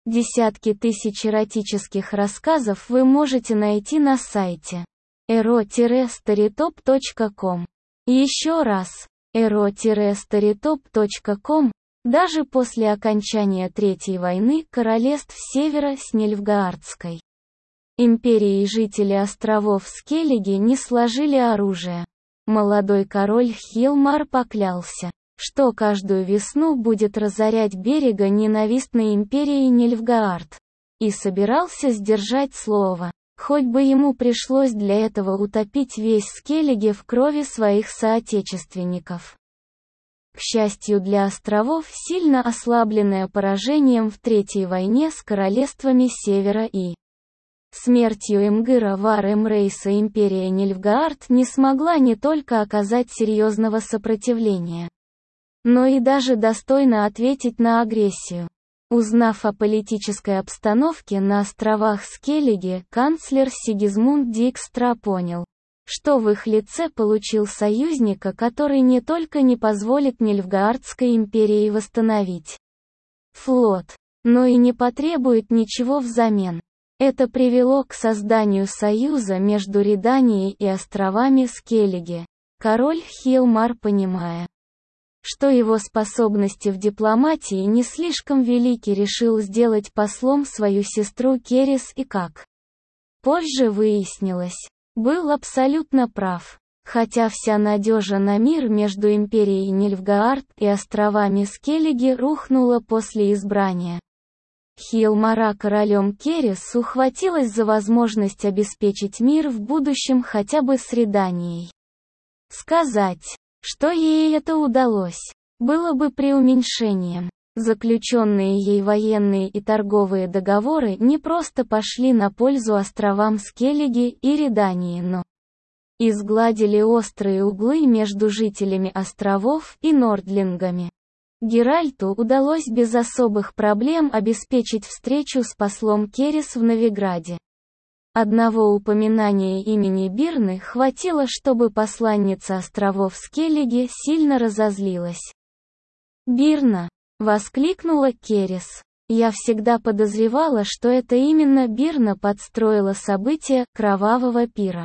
Десятки тысяч эротических рассказов вы можете найти на сайте ero-storytop.com. Еще раз, ero-storytop.com. Даже после окончания Третьей войны королевств Севера с Нильфгаардской империей жители островов Скеллиги не сложили оружие. Молодой король Хилмар поклялся, что каждую весну будет разорять берега ненавистной империи Нильфгаард, и собирался сдержать слово, хоть бы ему пришлось для этого утопить весь Скеллиги в крови своих соотечественников. К счастью для островов, сильно ослабленная поражением в Третьей войне с королевствами Севера и смертью Эмгыра Вар Эмрейса империя Нильфгаард не смогла не только оказать серьезного сопротивления, но и даже достойно ответить на агрессию. Узнав о политической обстановке на островах Скеллиги, канцлер Сигизмунд Дикстра понял, что в их лице получил союзника, который не только не позволит Нильфгаардской империи восстановить флот, но и не потребует ничего взамен. Это привело к созданию союза между Реданией и островами Скеллиги. Король Хилмар, понимая, что его способности в дипломатии не слишком велики, решил сделать послом свою сестру Керис и, как позже выяснилось, был абсолютно прав. Хотя вся надежда на мир между империей Нильфгаард и островами Скеллиги рухнула после избрания Хилмара королем, Керис ухватилась за возможность обеспечить мир в будущем хотя бы с Реданией. Сказать, что ей это удалось, было бы преуменьшением. Заключенные ей военные и торговые договоры не просто пошли на пользу островам Скеллиги и Редании, но и сгладили острые углы между жителями островов и нордлингами. Геральту удалось без особых проблем обеспечить встречу с послом Керис в Новиграде. Одного упоминания имени Бирны хватило, чтобы посланница островов Скеллиги сильно разозлилась. «Бирна!» — воскликнула Керис. «Я всегда подозревала, что это именно Бирна подстроила события кровавого пира.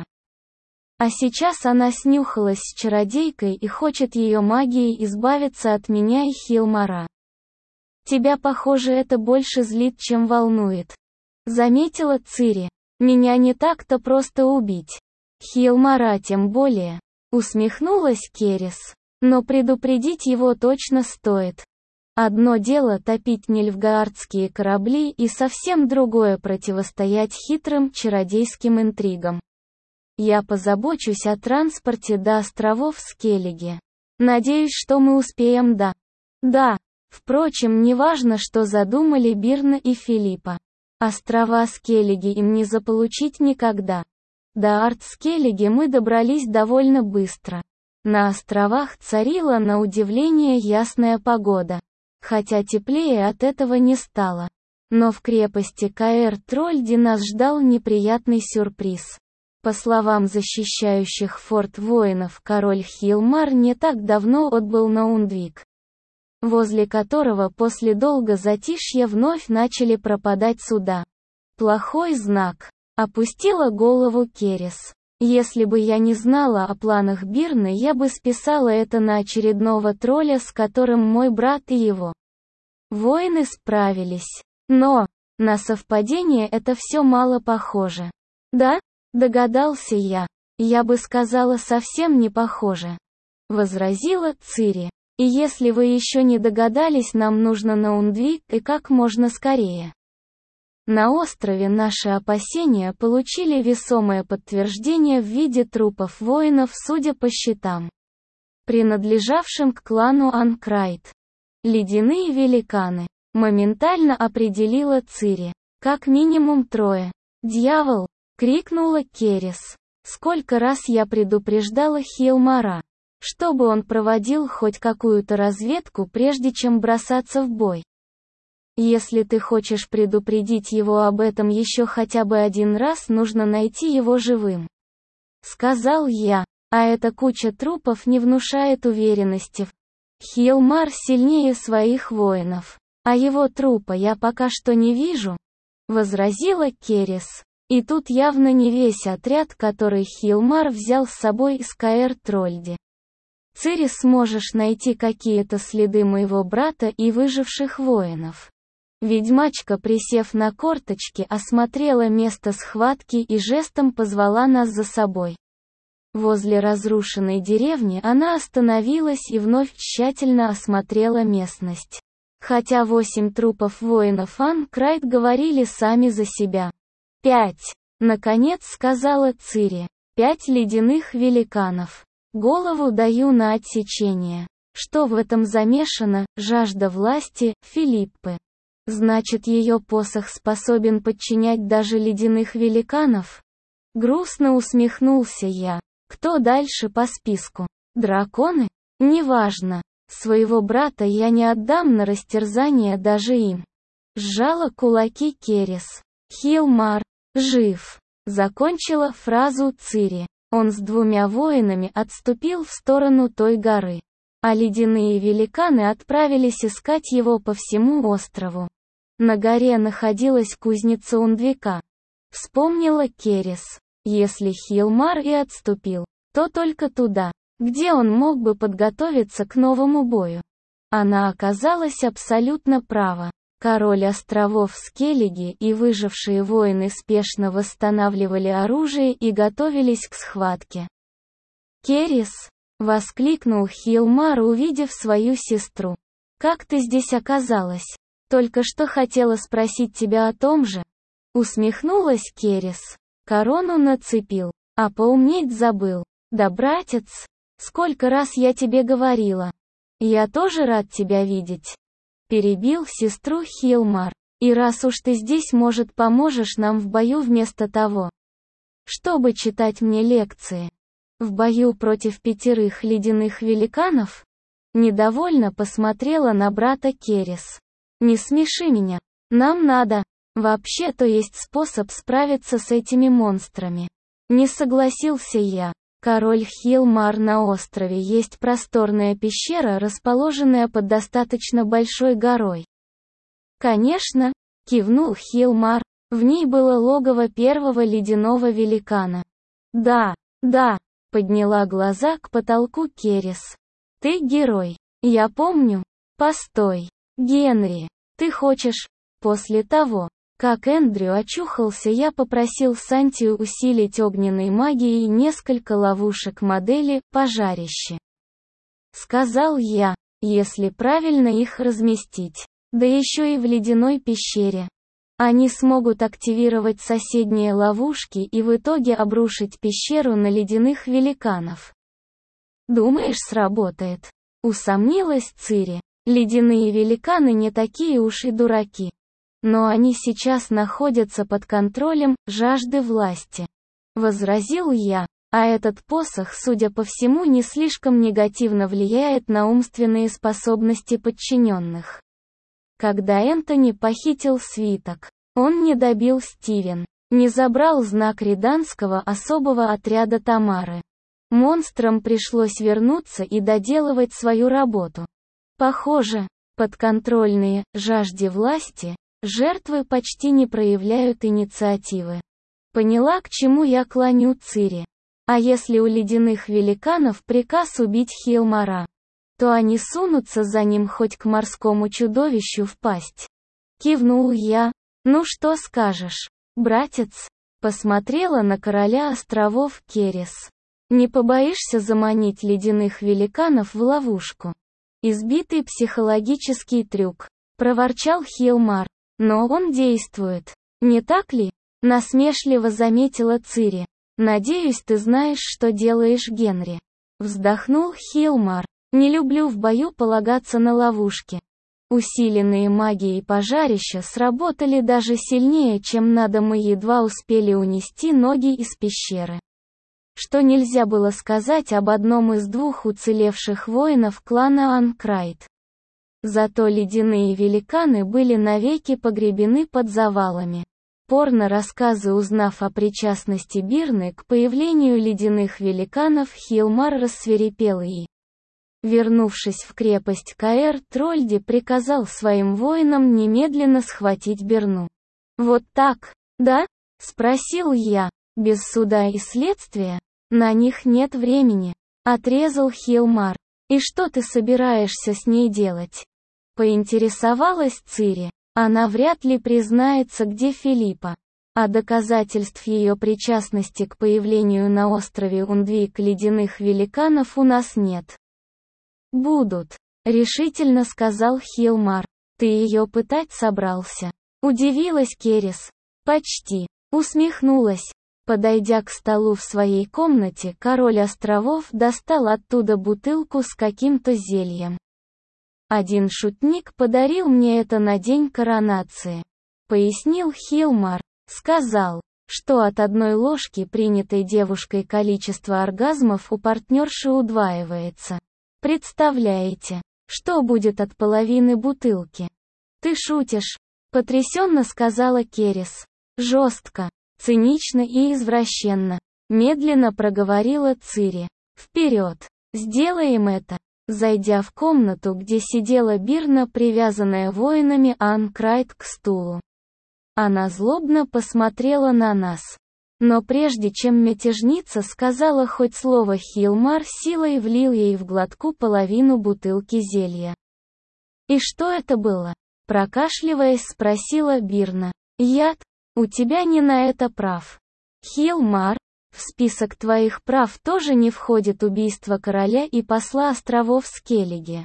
А сейчас она снюхалась с чародейкой и хочет ее магией избавиться от меня и Хилмара. Тебя, похоже, это больше злит, чем волнует», — заметила Цири. «Меня не так-то просто убить. Хилмара тем более», — усмехнулась Керис. «Но предупредить его точно стоит. Одно дело топить нильфгаардские корабли и совсем другое противостоять хитрым чародейским интригам. Я позабочусь о транспорте до островов Скеллиги. Надеюсь, что мы успеем до...» «Да. Впрочем, неважно, что задумали Бирна и Филиппа. Острова Скеллиги им не заполучить никогда. До Арт-Скеллиги мы добрались довольно быстро. На островах царила на удивление ясная погода. Хотя теплее от этого не стало. Но в крепости Каэр-Трольди нас ждал неприятный сюрприз. По словам защищающих форт воинов, король Хилмар не так давно отбыл на Ундвик, возле которого после долга затишья вновь начали пропадать суда. Плохой знак. Опустила голову Керис. Если бы я не знала о планах Бирны, я бы списала это на очередного тролля, с которым мой брат и его воины справились. Но на совпадение это все мало похоже. «Да?» — догадался я. «Я бы сказала, совсем не похоже», — возразила Цири. «И если вы еще не догадались, нам нужно на Ундвик и как можно скорее». На острове наши опасения получили весомое подтверждение в виде трупов воинов, судя по щитам, принадлежавшим к клану Анкрайт. «Ледяные великаны», — моментально определила Цири. «Как минимум 3. «Дьявол!» — крикнула Керис. «Сколько раз я предупреждала Хилмара, чтобы он проводил хоть какую-то разведку, прежде чем бросаться в бой. Если ты хочешь предупредить его об этом еще хотя бы один раз, нужно найти его живым», — сказал я. «А эта куча трупов не внушает уверенности. Хилмар сильнее своих воинов. «А его трупа я пока что не вижу», — возразила Керрис. И тут явно не весь отряд, который Хилмар взял с собой из Каэр-Трольди. «Цири, сможешь найти какие-то следы моего брата и выживших воинов?» Ведьмачка, присев на корточки, осмотрела место схватки и жестом позвала нас за собой. Возле разрушенной деревни она остановилась и вновь тщательно осмотрела местность. Хотя 8 трупов воинов Анкрайт говорили сами за себя. 5. Наконец сказала Цири. 5 ледяных великанов. Голову даю на отсечение. Что в этом замешано? Жажда власти, Филиппы. Значит, ее посох способен подчинять даже ледяных великанов? Грустно усмехнулся я. Кто дальше по списку? Драконы? Неважно. Своего брата я не отдам на растерзание даже им. Сжала кулаки Керрис. Хилмар жив. Закончила фразу Цири. Он с 2 воинами отступил в сторону той горы. А ледяные великаны отправились искать его по всему острову. На горе находилась кузница Ундвика. Вспомнила Керрис. Если Хилмар и отступил, то только туда, где он мог бы подготовиться к новому бою. Она оказалась абсолютно права. Король островов Скеллиги и выжившие воины спешно восстанавливали оружие и готовились к схватке. «Керрис!» — воскликнул Хилмар, увидев свою сестру. «Как ты здесь оказалась? Только что хотела спросить тебя о том же». Усмехнулась Керрис. Корону нацепил, а поумнеть забыл. «Да, братец, сколько раз я тебе говорила. Я тоже рад тебя видеть». Перебил сестру Хилмар. «И раз уж ты здесь, может, поможешь нам в бою вместо того, чтобы читать мне лекции? В бою против 5 ледяных великанов?» Недовольно посмотрела на брата Керрис. «Не смеши меня. Нам надо. Вообще-то есть способ справиться с этими монстрами». Не согласился я. Король Хилмар, на острове есть просторная пещера, расположенная под достаточно большой горой. «Конечно», — кивнул Хилмар, — «в ней было логово первого ледяного великана». «Да, да», — подняла глаза к потолку Керрис. «Ты герой. Я помню. Постой. Генри, ты хочешь...» После того, как Эндрю очухался, я попросил Сантию усилить огненной магией несколько ловушек модели «Пожарище». Сказал я, если правильно их разместить. Да еще и в ледяной пещере. Они смогут активировать соседние ловушки и в итоге обрушить пещеру на ледяных великанов. «Думаешь, сработает?» — усомнилась Цири. «Ледяные великаны не такие уж и дураки. Но они сейчас находятся под контролем жажды власти», — возразил я, а этот посох, судя по всему, не слишком негативно влияет на умственные способности подчиненных. Когда Энтони похитил свиток, он не добил Стивен, не забрал знак риданского особого отряда Тамары. Монстрам пришлось вернуться и доделывать свою работу. Похоже, подконтрольные жажде власти жертвы почти не проявляют инициативы. Поняла, к чему я клоню Цири. А если у ледяных великанов приказ убить Хилмара, то они сунутся за ним хоть к морскому чудовищу в пасть. Кивнул я. «Ну что скажешь, братец?» Посмотрела на короля островов Керрис. «Не побоишься заманить ледяных великанов в ловушку?» «Избитый психологический трюк», — проворчал Хилмар. «Но он действует, не так ли?» — насмешливо заметила Цири. «Надеюсь, ты знаешь, что делаешь, Генри». Вздохнул Хилмар. «Не люблю в бою полагаться на ловушки». Усиленные магией пожарища сработали даже сильнее, чем надо, мы едва успели унести ноги из пещеры. Что нельзя было сказать об одном из 2 уцелевших воинов клана Анкрайт. Зато ледяные великаны были навеки погребены под завалами. Порно-рассказы, узнав о причастности Бирны к появлению ледяных великанов, Хилмар рассвирепел и Вернувшись в крепость Каэр, Трольди приказал своим воинам немедленно схватить Берну. «Вот так, да?» — спросил я. «Без суда и следствия? На них нет времени», — отрезал Хилмар. «И что ты собираешься с ней делать?» — поинтересовалась Цири. «Она вряд ли признается, где Филиппа. А доказательств ее причастности к появлению на острове Ундвик ледяных великанов у нас нет». «Будут», — решительно сказал Хилмар. «Ты ее пытать собрался?» Удивилась Керис. «Почти», — усмехнулась. Подойдя к столу в своей комнате, король островов достал оттуда бутылку с каким-то зельем. «Один шутник подарил мне это на день коронации», — пояснил Хилмар. Сказал, что от одной ложки, принятой девушкой, количество оргазмов у партнерши удваивается. Представляете, что будет от половины бутылки? «Ты шутишь», — потрясенно сказала Керис. «Жестко, цинично и извращенно», — медленно проговорила Цири. «Вперед! Сделаем это!» Зайдя в комнату, где сидела Бирна, привязанная воинами Анкрайт к стулу. Она злобно посмотрела на нас. Но прежде чем мятежница сказала хоть слово, Хилмар силой влил ей в глотку половину бутылки зелья. «И что это было?» — прокашливаясь, спросила Бирна. «Яд? У тебя не на это прав. Хилмар, в список твоих прав тоже не входит убийство короля и посла островов Скеллиги»,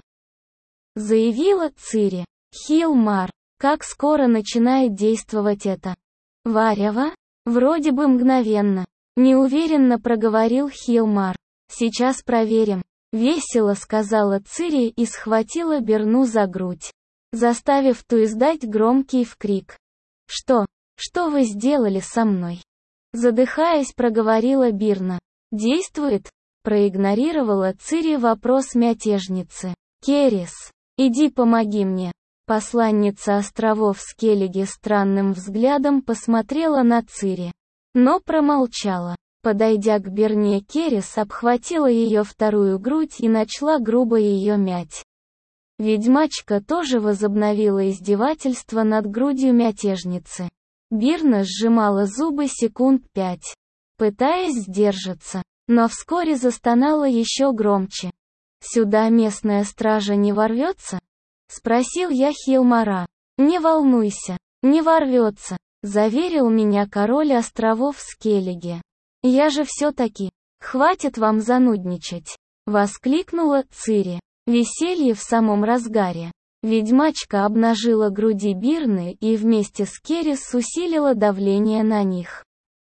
— заявила Цири. «Хилмар, как скоро начинает действовать это варево?» «Вроде бы мгновенно», — неуверенно проговорил Хилмар. «Сейчас проверим», — весело сказала Цири и схватила Берну за грудь, заставив ту издать громкий вкрик. «Что вы сделали со мной?» Задыхаясь, проговорила Бирна. «Действует?» — проигнорировала Цири вопрос мятежницы. «Керис, иди помоги мне». Посланница островов Скеллиги странным взглядом посмотрела на Цири, но промолчала. Подойдя к Берне, Керис обхватила ее вторую грудь и начала грубо ее мять. Ведьмачка тоже возобновила издевательство над грудью мятежницы. Бирна сжимала зубы секунд 5, пытаясь сдержаться, но вскоре застонала еще громче. «Сюда местная стража не ворвется?» — спросил я Хилмара. «Не волнуйся, не ворвется», — заверил меня король островов Скеллиги. «Я же все-таки, хватит вам занудничать», — воскликнула Цири. Веселье в самом разгаре. Ведьмачка обнажила груди Бирны и вместе с Керис усилила давление на них.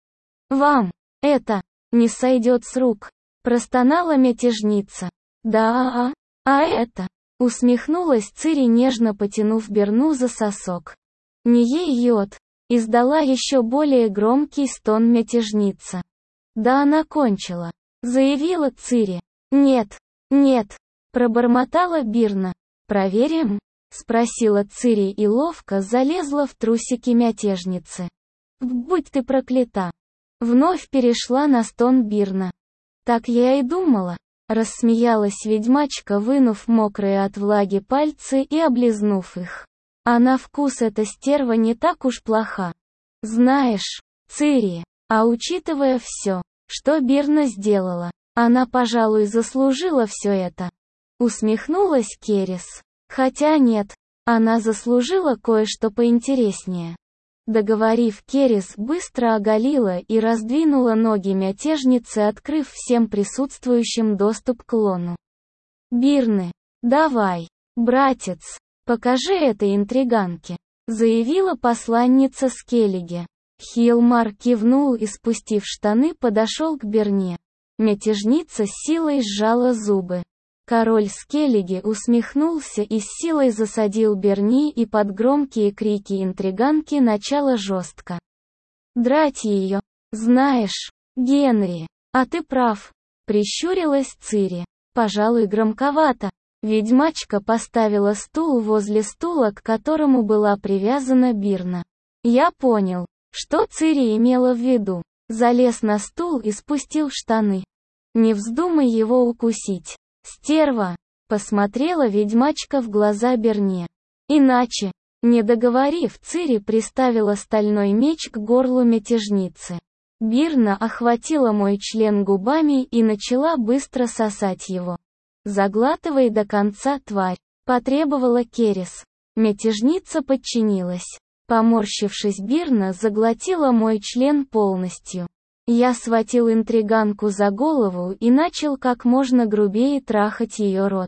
«Вам это не сойдет с рук», — простонала мятежница. «Да, это...» — усмехнулась Цири, нежно потянув Берну за сосок. «Не ей йод», — издала еще более громкий стон мятежница. «Да она кончила», — заявила Цири. «Нет, пробормотала Бирна. «Проверим?» — спросила Цири и ловко залезла в трусики мятежницы. «Будь ты проклята!» Вновь перешла на стон Бирна. «Так я и думала», — рассмеялась ведьмачка, вынув мокрые от влаги пальцы и облизнув их. «А на вкус эта стерва не так уж плоха. Знаешь, Цири, а учитывая все, что Бирна сделала, она, пожалуй, заслужила все это». Усмехнулась Керис. «Хотя нет, она заслужила кое-что поинтереснее». Договорив, Керис быстро оголила и раздвинула ноги мятежницы, открыв всем присутствующим доступ к лону Бирны. «Давай, братец, покажи этой интриганке», — заявила посланница Скеллиги. Хилмар кивнул и, спустив штаны, подошел к Берне. Мятежница с силой сжала зубы. Король Скеллиги усмехнулся и с силой засадил Берни, и под громкие крики интриганки начала жестко драть ее. «Знаешь, Генри, а ты прав», — прищурилась Цири. «Пожалуй, громковато». Ведьмачка поставила стул возле стула, к которому была привязана Бирна. Я понял, что Цири имела в виду. Залез на стул и спустил штаны. «Не вздумай его укусить, стерва!» Посмотрела ведьмачка в глаза Берне. Иначе. Не договорив, Цири приставила стальной меч к горлу мятежницы. Бирна охватила мой член губами и начала быстро сосать его. «Заглатывай до конца, тварь», — потребовала Керис. Мятежница подчинилась. Поморщившись, Бирна заглотила мой член полностью. Я схватил интриганку за голову и начал как можно грубее трахать ее рот.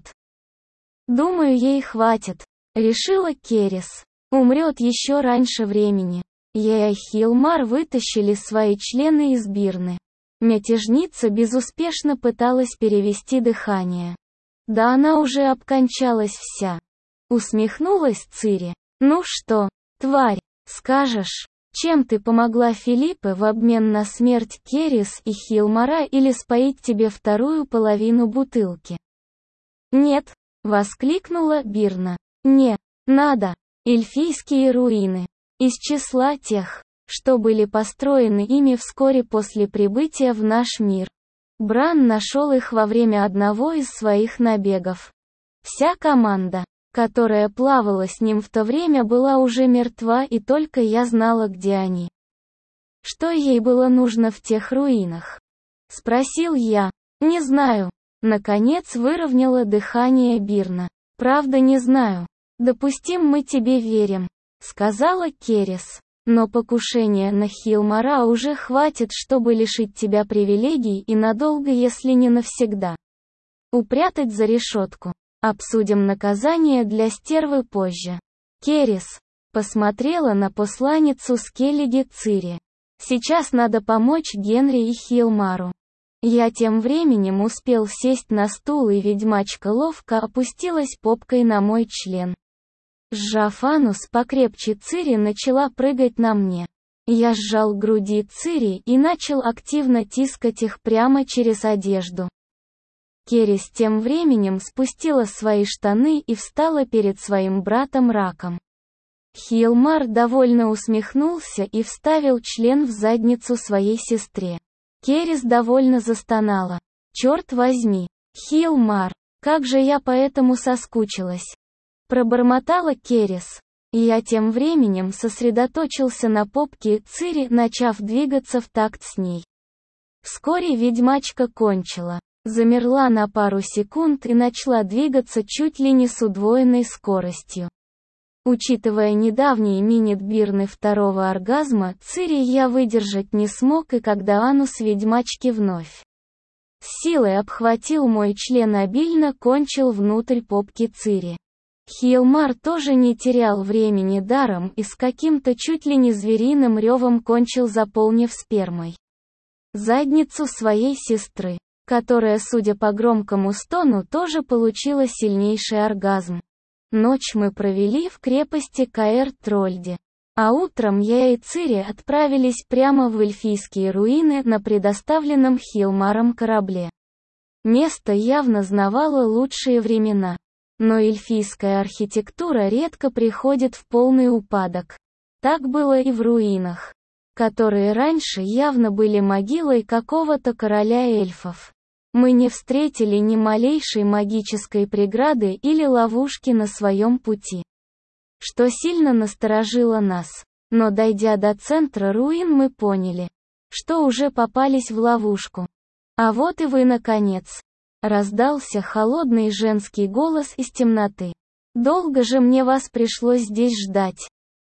«Думаю, ей хватит», — решила Керис. «Умрет еще раньше времени». Я и Хилмар вытащили свои члены из Бирны. Мятежница безуспешно пыталась перевести дыхание. Да она уже обкончалась вся. Усмехнулась Цири. «Ну что, тварь, скажешь, чем ты помогла Филиппе в обмен на смерть Керис и Хилмара или споить тебе вторую половину бутылки?» «Нет», — воскликнула Бирна. «Не, надо. Эльфийские руины. Из числа тех, что были построены ими вскоре после прибытия в наш мир. Бран нашел их во время одного из своих набегов. Вся команда, которая плавала с ним в то время, была уже мертва, и только я знала, где они. Что ей было нужно в тех руинах?» — спросил я. «Не знаю». Наконец выровняла дыхание Бирна. «Правда, не знаю. Допустим, мы тебе верим», — сказала Керис. «Но покушения на Хилмара уже хватит, чтобы лишить тебя привилегий и надолго, если не навсегда. Упрятать за решетку. Обсудим наказание для стервы позже». Керис посмотрела на посланницу Скеллиги Цири. «Сейчас надо помочь Генри и Хилмару». Я тем временем успел сесть на стул, и ведьмачка ловко опустилась попкой на мой член. Сжав анус покрепче, Цири начала прыгать на мне. Я сжал груди Цири и начал активно тискать их прямо через одежду. Керис тем временем спустила свои штаны и встала перед своим братом Раком. Хилмар довольно усмехнулся и вставил член в задницу своей сестре. Керис довольно застонала. «Черт возьми, Хилмар, как же я по этому соскучилась!» Пробормотала Керис. Я тем временем сосредоточился на попке Цири, начав двигаться в такт с ней. Вскоре ведьмачка кончила, замерла на пару секунд и начала двигаться чуть ли не с удвоенной скоростью. Учитывая недавний минет Бирны второго оргазма, Цири я выдержать не смог, и когда анус ведьмачки вновь с силой обхватил мой член, обильно кончил внутрь попки Цири. Хилмар тоже не терял времени даром и с каким-то чуть ли не звериным ревом кончил, заполнив спермой задницу своей сестры, которая, судя по громкому стону, тоже получила сильнейший оргазм. Ночь мы провели в крепости Каэр-Трольде. А утром я и Цири отправились прямо в эльфийские руины на предоставленном Хилмаром корабле. Место явно знавало лучшие времена. Но эльфийская архитектура редко приходит в полный упадок. Так было и в руинах, которые раньше явно были могилой какого-то короля эльфов. Мы не встретили ни малейшей магической преграды или ловушки на своем пути, что сильно насторожило нас. Но дойдя до центра руин, мы поняли, что уже попались в ловушку. «А вот и вы, наконец!» Раздался холодный женский голос из темноты. «Долго же мне вас пришлось здесь ждать».